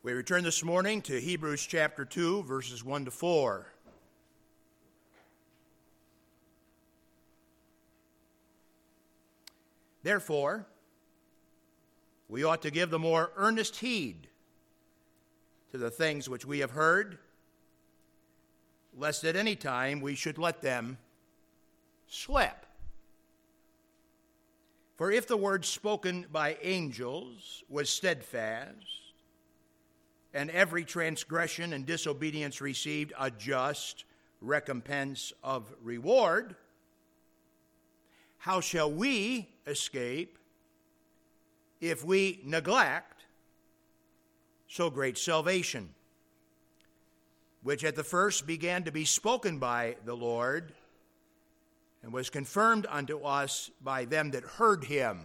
We return this morning to Hebrews chapter 2, verses 1 to 4. Therefore, we ought to give the more earnest heed to the things which we have heard, lest at any time we should let them slip. For if the word spoken by angels was steadfast, and every transgression and disobedience received a just recompense of reward, how shall we escape if we neglect so great salvation, which at the first began to be spoken by the Lord, and was confirmed unto us by them that heard him?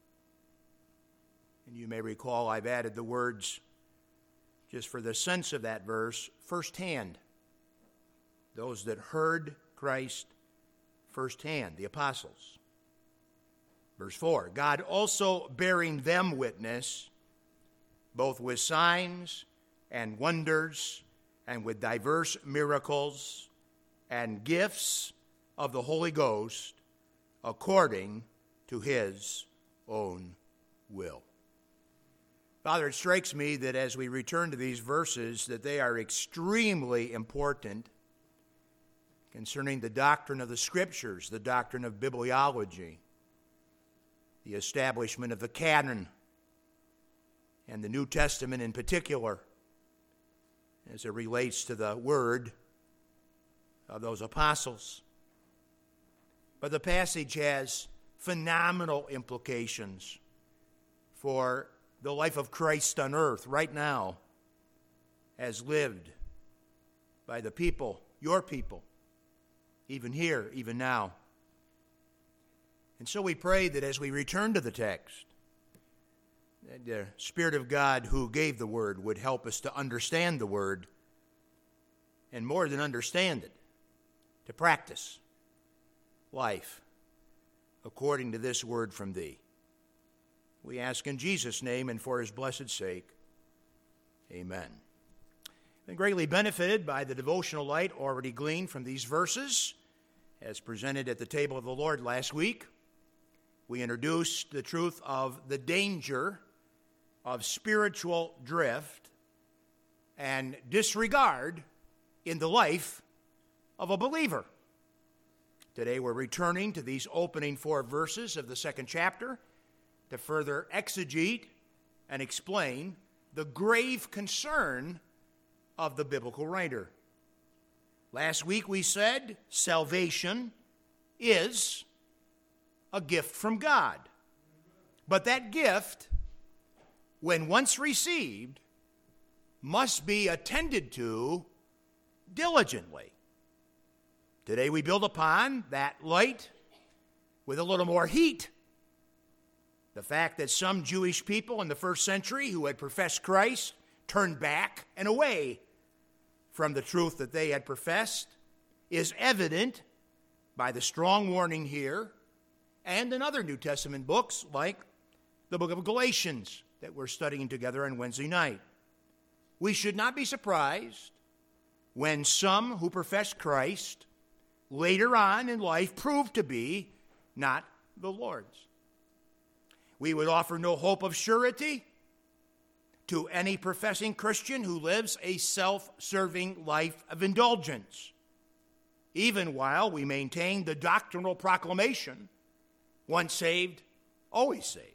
And you may recall I've added the words, just for the sense of that verse, firsthand. Those that heard Christ firsthand, the apostles. Verse 4, God also bearing them witness, both with signs and wonders, and with diverse miracles and gifts of the Holy Ghost, according to his own will. Father, it strikes me that as we return to these verses, that they are extremely important concerning the doctrine of the Scriptures, the doctrine of bibliology, the establishment of the canon, and the New Testament in particular, as it relates to the word of those apostles. But the passage has phenomenal implications for the life of Christ on earth right now, as lived by the people, your people, even here, even now. And so we pray that as we return to the text, that the Spirit of God who gave the word would help us to understand the word, and more than understand it, to practice life according to this word from thee. We ask in Jesus' name and for his blessed sake. Amen. Been greatly benefited by the devotional light already gleaned from these verses, as presented at the table of the Lord last week. We introduced the truth of the danger of spiritual drift and disregard in the life of a believer. Today we're returning to these opening 4 verses of the second chapter to further exegete and explain the grave concern of the biblical writer. Last week we said salvation is a gift from God. But that gift, when once received, must be attended to diligently. Today we build upon that light with a little more heat. The fact that some Jewish people in the first century who had professed Christ turned back and away from the truth that they had professed is evident by the strong warning here and in other New Testament books like the book of Galatians that we're studying together on Wednesday night. We should not be surprised when some who profess Christ later on in life prove to be not the Lord's. We would offer no hope of surety to any professing Christian who lives a self-serving life of indulgence, even while we maintain the doctrinal proclamation, once saved, always saved.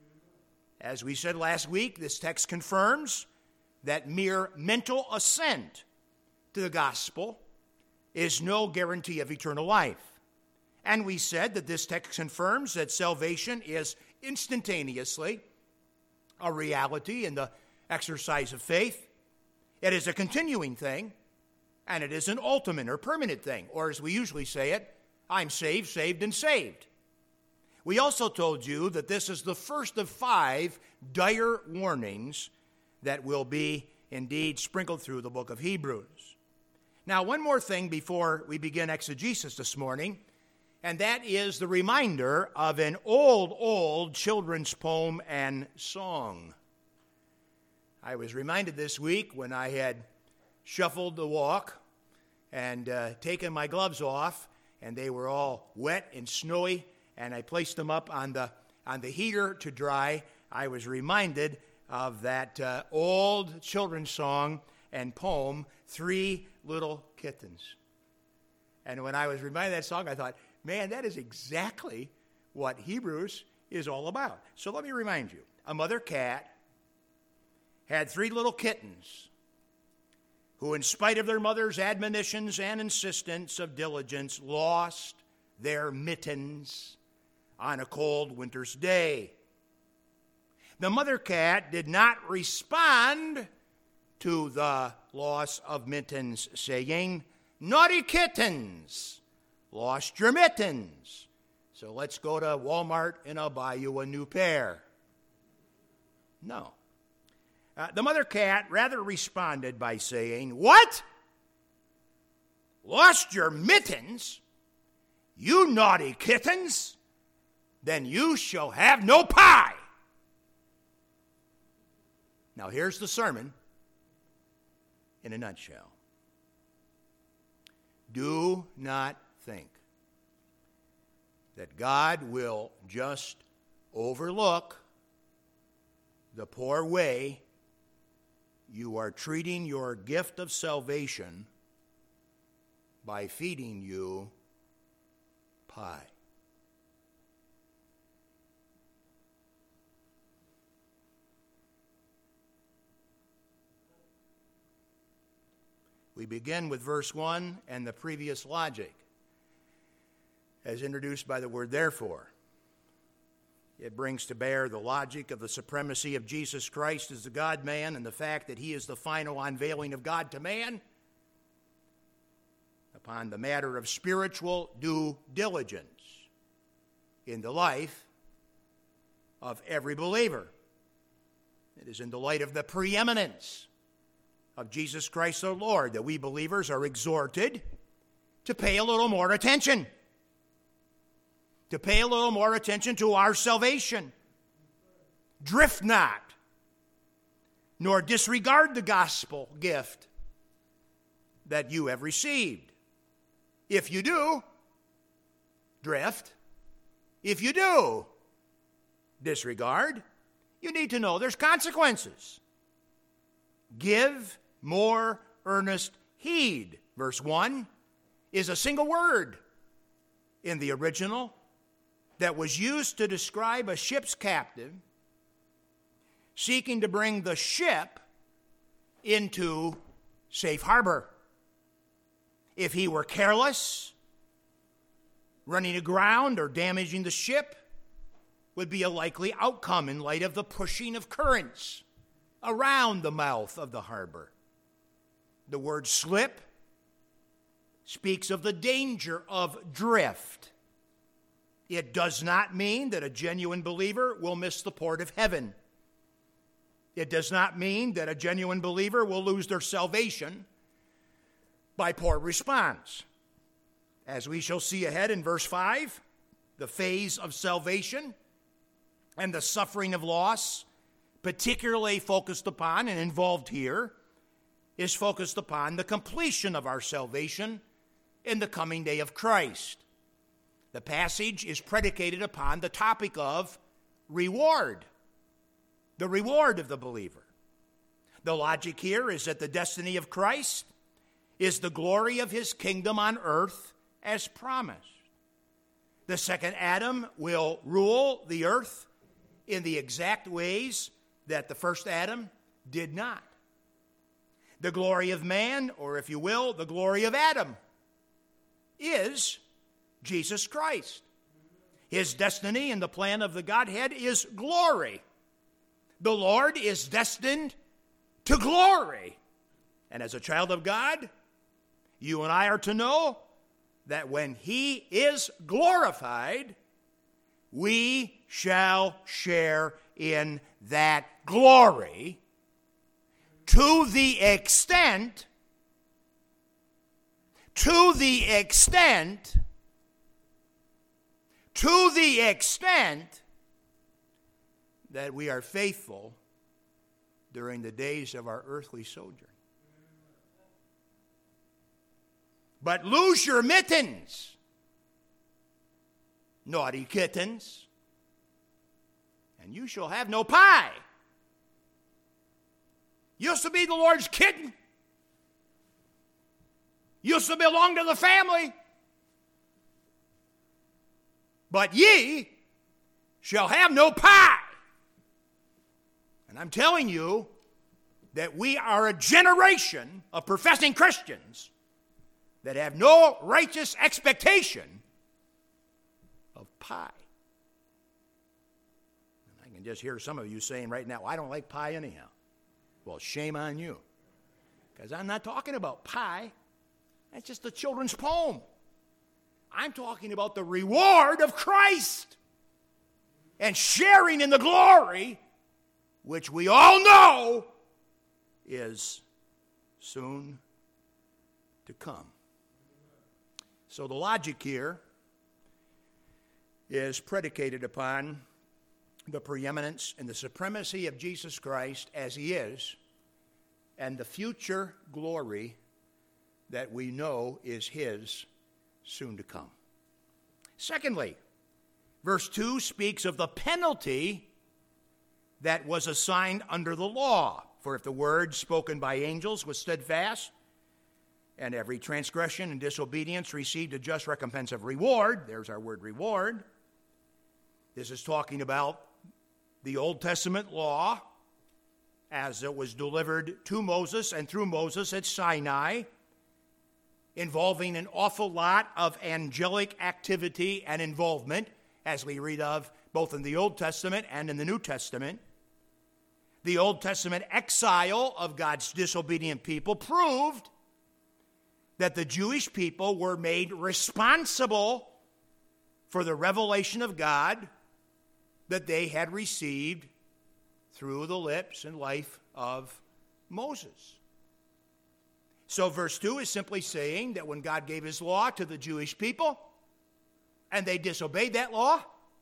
As we said last week, this text confirms that mere mental assent to the gospel is no guarantee of eternal life. And we said that this text confirms that salvation is instantaneously a reality in the exercise of faith. It is a continuing thing, and it is an ultimate or permanent thing, or as we usually say it, I'm saved, saved, and saved. We also told you that this is the first of 5 dire warnings that will be indeed sprinkled through the book of Hebrews. Now, one more thing before we begin exegesis this morning, and that is the reminder of an old children's poem and song. I was reminded this week when I had shuffled the walk and taken my gloves off, and they were all wet and snowy, and I placed them up on the heater to dry. I was reminded of that old children's song and poem, Three Little Kittens. And when I was reminded of that song, I thought, man, that is exactly what Hebrews is all about. So let me remind you, a mother cat had 3 little kittens who, in spite of their mother's admonitions and insistence of diligence, lost their mittens on a cold winter's day. The mother cat did not respond to the loss of mittens, saying, "Naughty kittens, lost your mittens. So let's go to Walmart and I'll buy you a new pair." No. The mother cat rather responded by saying, "What? Lost your mittens? You naughty kittens? Then you shall have no pie." Now here's the sermon in a nutshell. Do not think that God will just overlook the poor way you are treating your gift of salvation by feeding you pie. We begin with verse 1 and the previous logic, as introduced by the word therefore. It brings to bear the logic of the supremacy of Jesus Christ as the God-man and the fact that he is the final unveiling of God to man upon the matter of spiritual due diligence in the life of every believer. It is in the light of the preeminence of Jesus Christ our Lord that we believers are exhorted to pay a little more attention. To pay a little more attention to our salvation. Drift not, nor disregard the gospel gift that you have received. If you do, drift. If you do, disregard. You need to know there's consequences. Give more earnest heed. Verse 1 is a single word in the original that was used to describe a ship's captain seeking to bring the ship into safe harbor. If he were careless, running aground or damaging the ship would be a likely outcome in light of the pushing of currents around the mouth of the harbor. The word slip speaks of the danger of drift. It does not mean that a genuine believer will miss the port of heaven. It does not mean that a genuine believer will lose their salvation by poor response. As we shall see ahead in verse 5, the phase of salvation and the suffering of loss, particularly focused upon and involved here, is focused upon the completion of our salvation in the coming day of Christ. The passage is predicated upon the topic of reward, the reward of the believer. The logic here is that the destiny of Christ is the glory of his kingdom on earth as promised. The second Adam will rule the earth in the exact ways that the first Adam did not. The glory of man, or if you will, the glory of Adam, is Jesus Christ. His destiny in the plan of the Godhead is glory. The Lord is destined to glory. And as a child of God, you and I are to know that when he is glorified, we shall share in that glory to the extent that we are faithful during the days of our earthly sojourn. But lose your mittens, naughty kittens, and you shall have no pie. Used to be the Lord's kitten. Used to belong to the family. But ye shall have no pie. And I'm telling you that we are a generation of professing Christians that have no righteous expectation of pie. And I can just hear some of you saying right now, I don't like pie anyhow. Well, shame on you. Because I'm not talking about pie. That's just a children's poem. I'm talking about the reward of Christ and sharing in the glory, which we all know is soon to come. So the logic here is predicated upon the preeminence and the supremacy of Jesus Christ as he is, and the future glory that we know is his soon to come. Secondly, verse 2 speaks of the penalty that was assigned under the law. For if the word spoken by angels was steadfast, and every transgression and disobedience received a just recompense of reward, there's our word reward. This is talking about the Old Testament law as it was delivered to Moses and through Moses at Sinai, involving an awful lot of angelic activity and involvement, as we read of both in the Old Testament and in the New Testament. The Old Testament exile of God's disobedient people proved that the Jewish people were made responsible for the revelation of God that they had received through the lips and life of Moses. So verse 2 is simply saying that when God gave his law to the Jewish people and they disobeyed that law,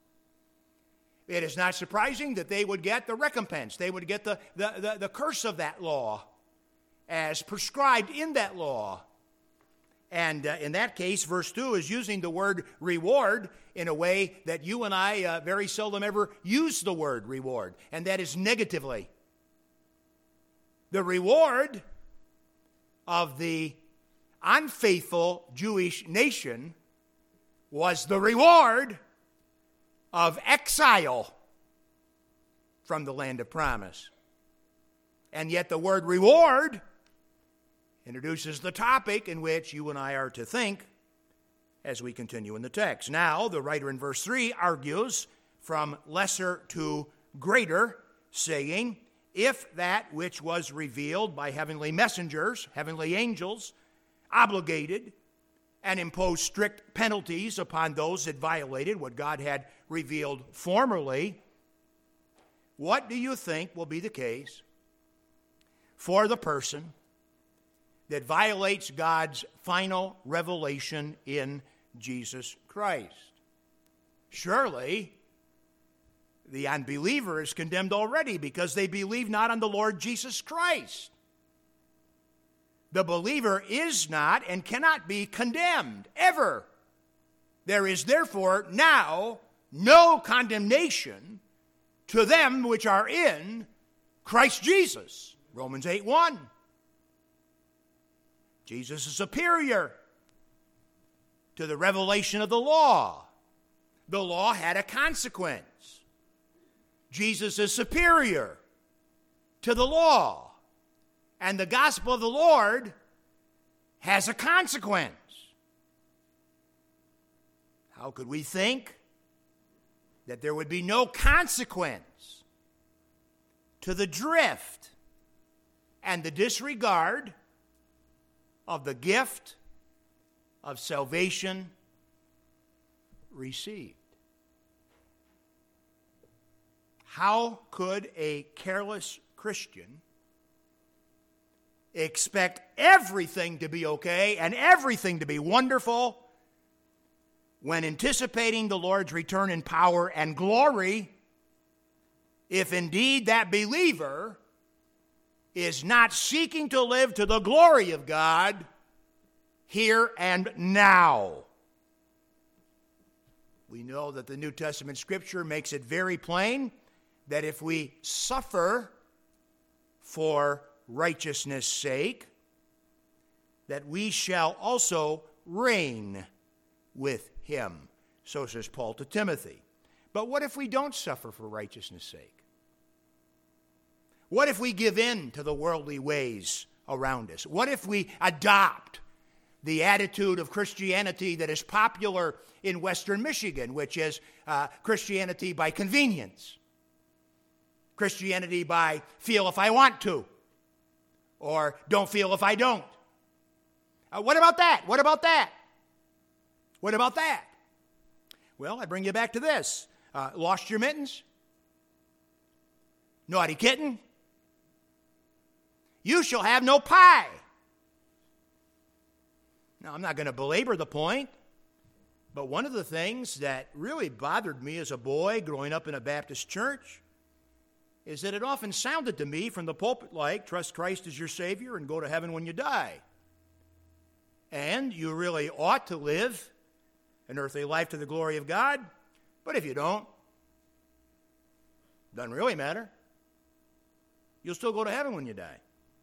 it is not surprising that they would get the recompense. They would get the curse of that law as prescribed in that law. And in that case, verse 2 is using the word reward in a way that you and I very seldom ever use the word reward, and that is negatively. The reward of the unfaithful Jewish nation was the reward of exile from the land of promise. And yet the word reward introduces the topic in which you and I are to think as we continue in the text. Now, the writer in verse 3 argues from lesser to greater, saying, if that which was revealed by heavenly messengers, heavenly angels, obligated and imposed strict penalties upon those that violated what God had revealed formerly, what do you think will be the case for the person that violates God's final revelation in Jesus Christ? Surely, the unbeliever is condemned already because they believe not on the Lord Jesus Christ. The believer is not and cannot be condemned, ever. There is therefore now no condemnation to them which are in Christ Jesus. Romans 8:1. Jesus is superior to the revelation of the law. The law had a consequence. Jesus is superior to the law. And the gospel of the Lord has a consequence. How could we think that there would be no consequence to the drift and the disregard of the gift of salvation received? How could a careless Christian expect everything to be okay and everything to be wonderful when anticipating the Lord's return in power and glory, if indeed that believer is not seeking to live to the glory of God here and now. We know that the New Testament Scripture makes it very plain that if we suffer for righteousness' sake, that we shall also reign with him. So says Paul to Timothy. But what if we don't suffer for righteousness' sake? What if we give in to the worldly ways around us? What if we adopt the attitude of Christianity that is popular in Western Michigan, which is Christianity by convenience? Christianity by feel if I want to, or don't feel if I don't. What about that? What about that? What about that? Well, I bring you back to this. Lost your mittens? Naughty kitten? You shall have no pie. Now, I'm not going to belabor the point, but one of the things that really bothered me as a boy growing up in a Baptist church is that it often sounded to me from the pulpit like, trust Christ as your Savior and go to heaven when you die. And you really ought to live an earthly life to the glory of God, but if you don't, doesn't really matter. You'll still go to heaven when you die.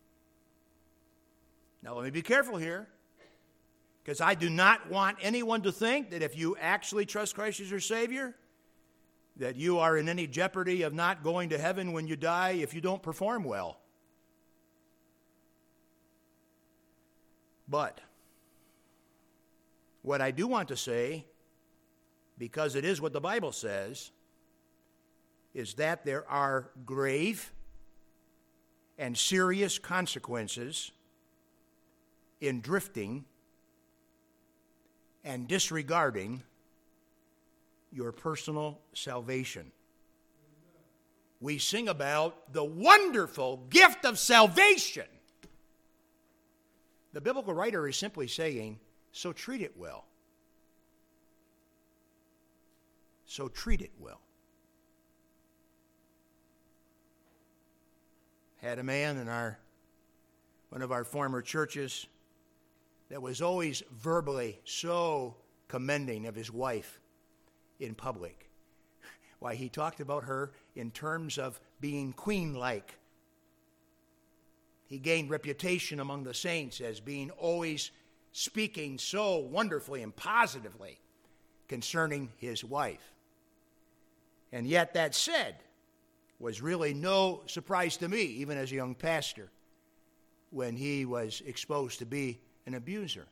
Now, let me be careful here, because I do not want anyone to think that if you actually trust Christ as your Savior, that you are in any jeopardy of not going to heaven when you die if you don't perform well. But what I do want to say, because it is what the Bible says, is that there are grave and serious consequences in drifting and disregarding your personal salvation. We sing about the wonderful gift of salvation. The biblical writer is simply saying, so treat it well. So treat it well. Had a man in one of our former churches that was always verbally so commending of his wife in public. Why, he talked about her in terms of being queen-like. He gained reputation among the saints as being always speaking so wonderfully and positively concerning his wife. And yet that said was really no surprise to me, even as a young pastor, when he was exposed to be an abuser.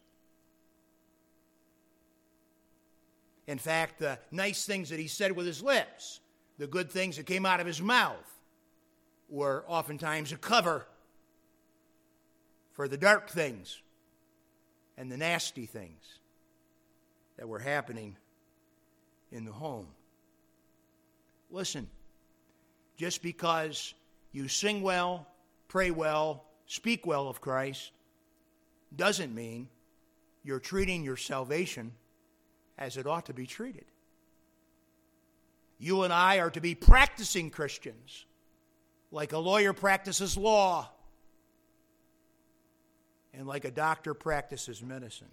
In fact, the nice things that he said with his lips, the good things that came out of his mouth, were oftentimes a cover for the dark things and the nasty things that were happening in the home. Listen, just because you sing well, pray well, speak well of Christ, doesn't mean you're treating your salvation as it ought to be treated. You and I are to be practicing Christians, like a lawyer practices law, and like a doctor practices medicine.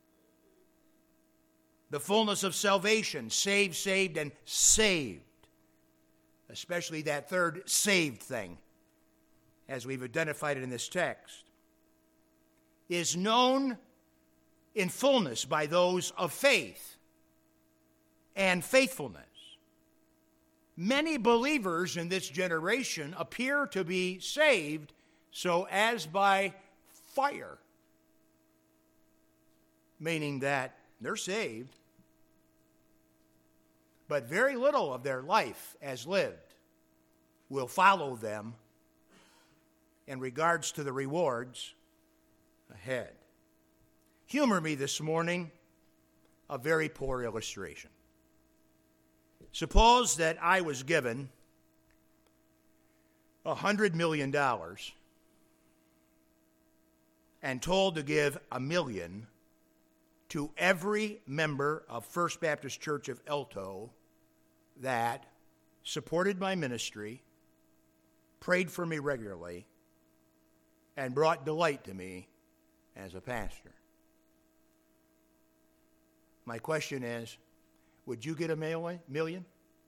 The fullness of salvation, saved, saved, and saved, especially that third saved thing, as we've identified it in this text, is known in fullness by those of faith and faithfulness. Many believers in this generation appear to be saved so as by fire, meaning that they're saved, but very little of their life as lived will follow them in regards to the rewards ahead. Humor me this morning a very poor illustration. Suppose that I was given $100 million and told to give $1 million to every member of First Baptist Church of Elto that supported my ministry, prayed for me regularly, and brought delight to me as a pastor. My question is, would you get $1 million?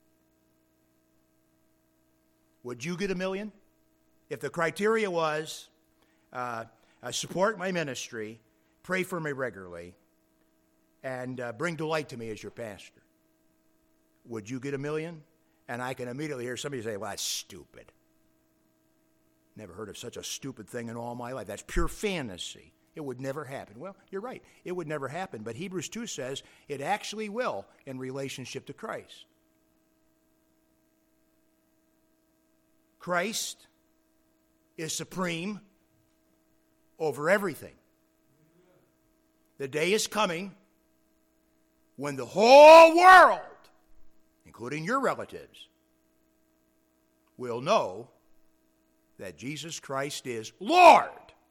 Would you get $1 million? If the criteria was support my ministry, pray for me regularly, and bring delight to me as your pastor, would you get $1 million? And I can immediately hear somebody say, well, that's stupid. Never heard of such a stupid thing in all my life. That's pure fantasy. It would never happen. Well, you're right. It would never happen. But Hebrews 2 says it actually will in relationship to Christ. Christ is supreme over everything. The day is coming when the whole world, including your relatives, will know that Jesus Christ is Lord.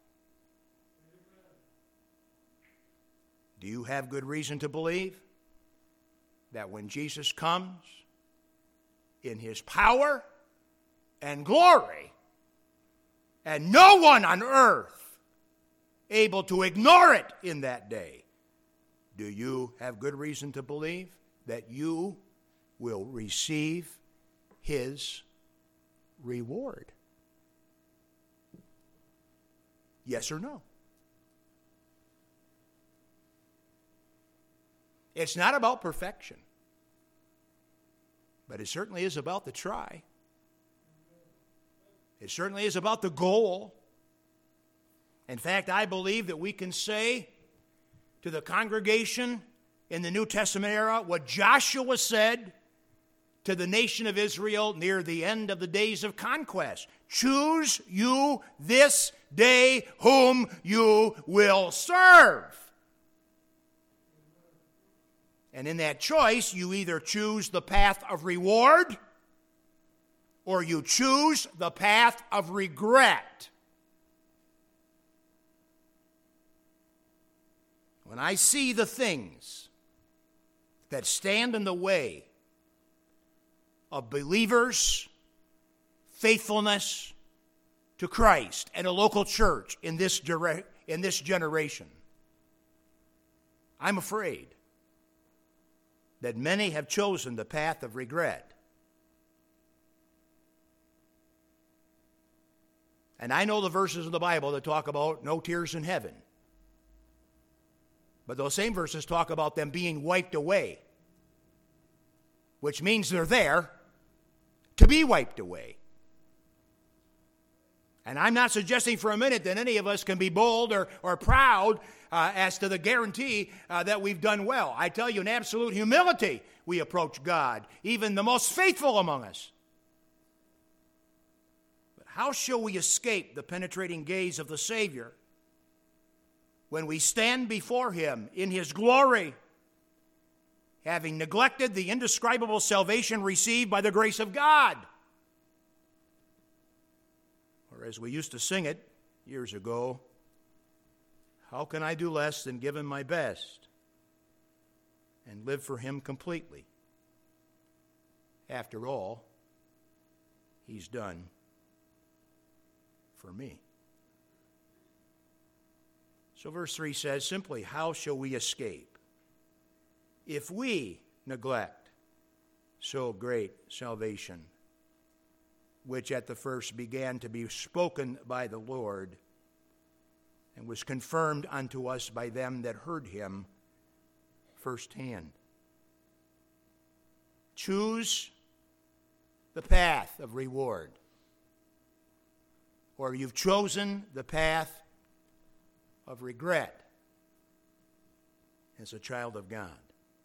Do you have good reason to believe that when Jesus comes in his power and glory, and no one on earth able to ignore it in that day, do you have good reason to believe that you will receive his reward? Yes or no? It's not about perfection, but it certainly is about the try. It certainly is about the goal. In fact, I believe that we can say to the congregation in the New Testament era what Joshua said to the nation of Israel near the end of the days of conquest. Choose you this day whom you will serve. And in that choice, you either choose the path of reward or you choose the path of regret. When I see the things that stand in the way of believers' faithfulness to Christ and a local church in this generation, I'm afraid that many have chosen the path of regret. And I know the verses in the Bible that talk about no tears in heaven. But those same verses talk about them being wiped away, which means they're there to be wiped away. And I'm not suggesting for a minute that any of us can be bold or proud as to the guarantee that we've done well. I tell you, in absolute humility, we approach God, even the most faithful among us. But how shall we escape the penetrating gaze of the Savior when we stand before him in his glory, having neglected the indescribable salvation received by the grace of God? Or as we used to sing it years ago, how can I do less than give him my best and live for him completely? After all, he's done for me. So verse 3 says simply, how shall we escape if we neglect so great salvation, which at the first began to be spoken by the Lord and was confirmed unto us by them that heard him firsthand? Choose the path of reward, or you've chosen the path of regret as a child of God.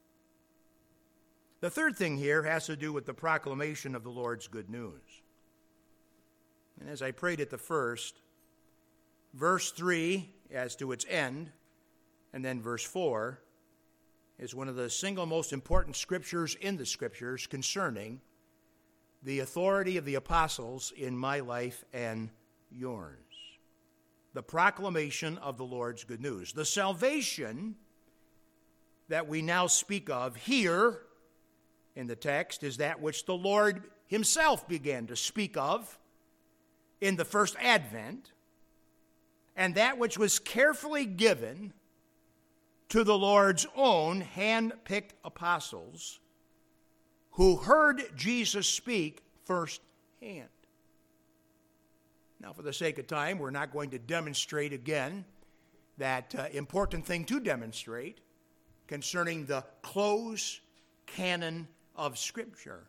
The third thing here has to do with the proclamation of the Lord's good news. And as I prayed at the first, verse 3 as to its end, and then verse 4 is one of the single most important scriptures in the scriptures concerning the authority of the apostles in my life and yours. The proclamation of the Lord's good news. The salvation that we now speak of here in the text is that which the Lord himself began to speak of in the first advent and that which was carefully given to the Lord's own hand-picked apostles who heard Jesus speak firsthand. Now, for the sake of time, we're not going to demonstrate again that important thing to demonstrate concerning the close canon of Scripture.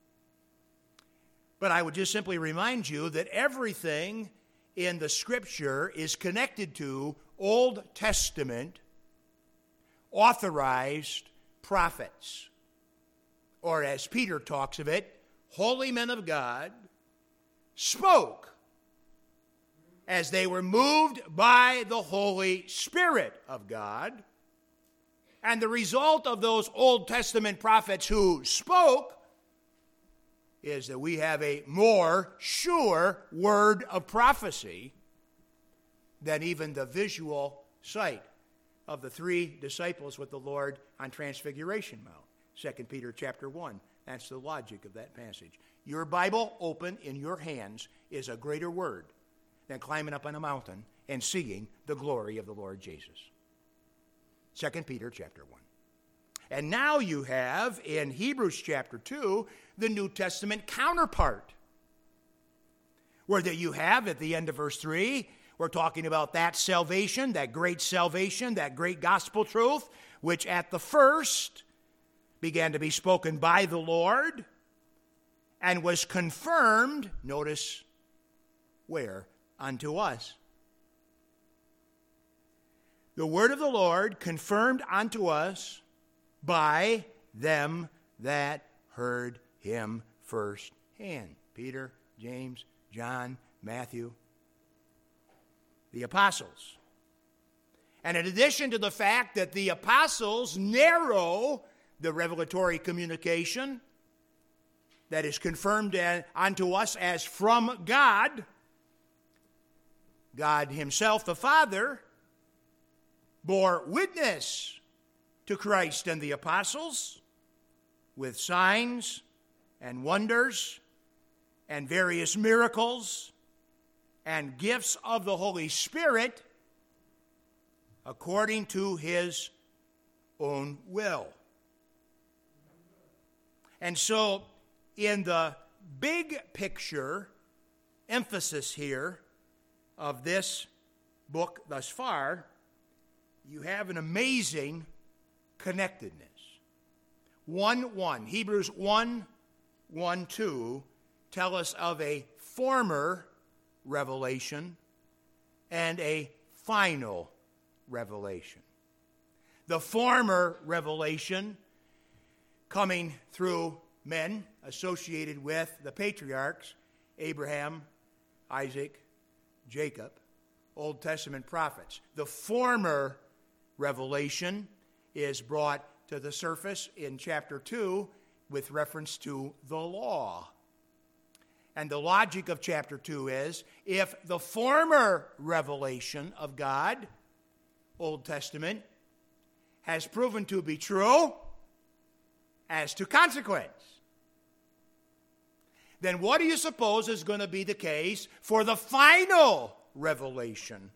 But I would just simply remind you that everything in the Scripture is connected to Old Testament authorized prophets, or as Peter talks of it, holy men of God spoke as they were moved by the Holy Spirit of God. And the result of those Old Testament prophets who spoke is that we have a more sure word of prophecy than even the visual sight of the three disciples with the Lord on Transfiguration Mount. 2 Peter chapter 1. That's the logic of that passage. Your Bible open in your hands is a greater word than climbing up on a mountain and seeing the glory of the Lord Jesus. 2 Peter chapter 1. And now you have in Hebrews chapter 2 the New Testament counterpart, where that you have at the end of verse 3, we're talking about that salvation, that great gospel truth, which at the first began to be spoken by the Lord and was confirmed, notice where, unto us. The word of the Lord confirmed unto us by them that heard him firsthand. Peter, James, John, Matthew, the apostles. And in addition to the fact that the apostles narrow the revelatory communication that is confirmed unto us as from God, God himself, the Father, bore witness to Christ and the apostles with signs and wonders and various miracles and gifts of the Holy Spirit according to his own will. And so, in the big picture emphasis here of this book thus far, you have an amazing connectedness. 1:1, Hebrews 1:1-2 tell us of a former revelation and a final revelation. The former revelation coming through men associated with the patriarchs, Abraham, Isaac, Jacob, Old Testament prophets. The former revelation is brought to the surface in chapter 2 with reference to the law. And the logic of chapter 2 is, if the former revelation of God, Old Testament, has proven to be true as to consequence, then what do you suppose is going to be the case for the final revelation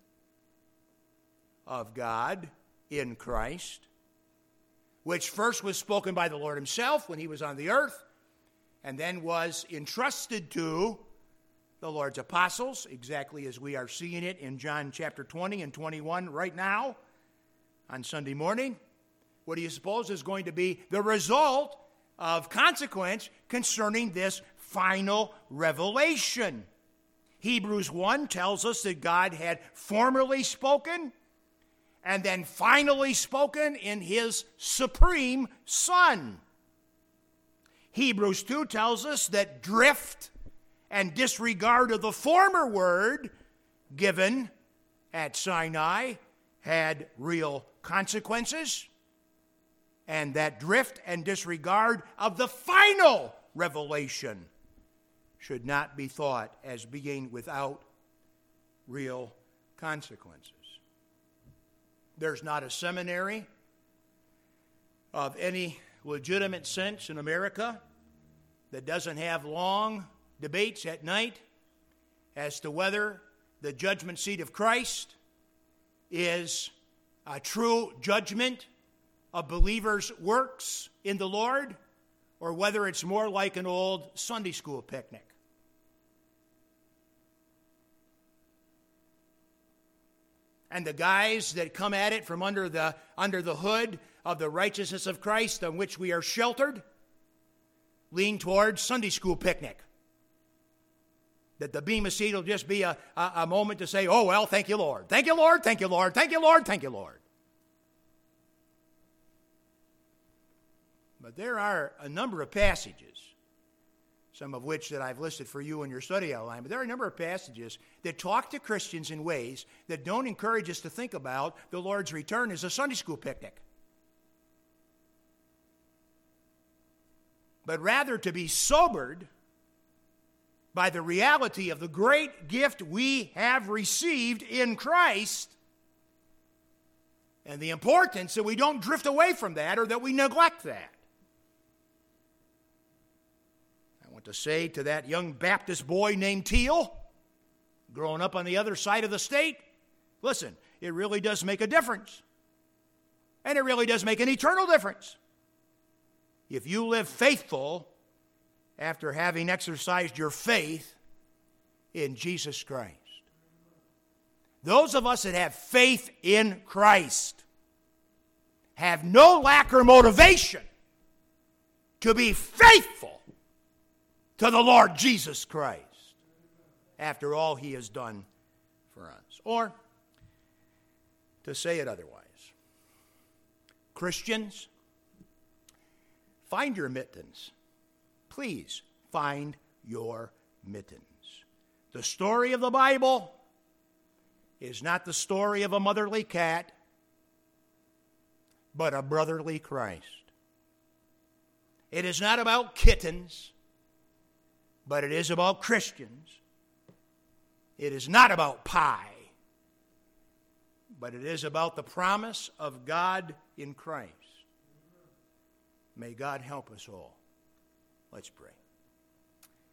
of God in Christ, which first was spoken by the Lord himself when he was on the earth, and then was entrusted to the Lord's apostles, exactly as we are seeing it in John chapter 20 and 21 right now on Sunday morning? What do you suppose is going to be the result of consequence concerning this final revelation? Hebrews 1 tells us that God had formerly spoken and then finally spoken in his supreme Son. Hebrews 2 tells us that drift and disregard of the former word given at Sinai had real consequences, and that drift and disregard of the final revelation should not be thought as being without real consequences. There's not a seminary of any legitimate sense in America that doesn't have long debates at night as to whether the judgment seat of Christ is a true judgment of believers' works in the Lord, or whether it's more like an old Sunday school picnic. And the guys that come at it from under the hood of the righteousness of Christ on which we are sheltered lean towards Sunday school picnic. That the Bema Seat will just be a moment to say, oh, well, thank you, Lord. Thank you, Lord. Thank you, Lord. Thank you, Lord. Thank you, Lord. But there are a number of passages, some of which that I've listed for you in your study outline, but there are a number of passages that talk to Christians in ways that don't encourage us to think about the Lord's return as a Sunday school picnic, but rather to be sobered by the reality of the great gift we have received in Christ and the importance that we don't drift away from that or that we neglect that. I want to say to that young Baptist boy named Teal, growing up on the other side of the state, listen, it really does make a difference. And it really does make an eternal difference. If you live faithful after having exercised your faith in Jesus Christ. Those of us that have faith in Christ have no lack or motivation to be faithful to the Lord Jesus Christ after all he has done for us. Or, to say it otherwise, Christians, find your mittens. Please find your mittens. The story of the Bible is not the story of a motherly cat, but a brotherly Christ. It is not about kittens, but it is about Christians. It is not about pie, but it is about the promise of God in Christ. May God help us all. Let's pray.